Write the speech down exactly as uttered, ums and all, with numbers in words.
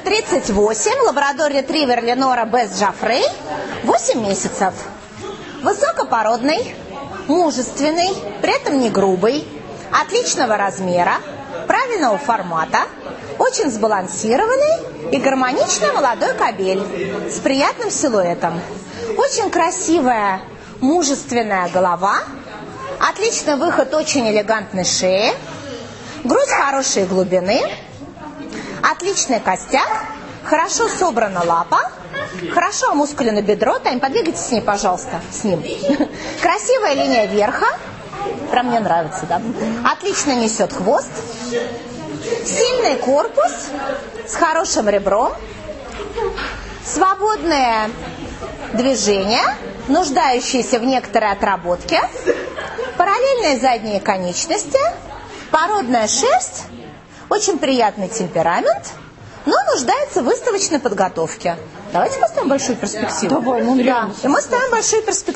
тридцать восемь, лабрадор-ретривер Ленора Бесс Джафрей, восемь месяцев. Высокопородный, мужественный, при этом не грубый, отличного размера, правильного формата, очень сбалансированный и гармоничный молодой кобель с приятным силуэтом. Очень красивая, мужественная голова, отличный выход очень элегантной шеи, грудь хорошей глубины, отличный костяк, хорошо собрана лапа, хорошо мускулено бедро. Тань, подвигайтесь с ней, пожалуйста, с ним. Красивая линия верха, прям мне нравится, да? Отлично несет хвост, сильный корпус с хорошим ребром, свободное движение, нуждающиеся в некоторой отработке, параллельные задние конечности, породная шерсть, очень приятный темперамент, но нуждается в выставочной подготовке. Давайте поставим большую перспективу. Давай, ну, да. И мы ставим большую перспективу.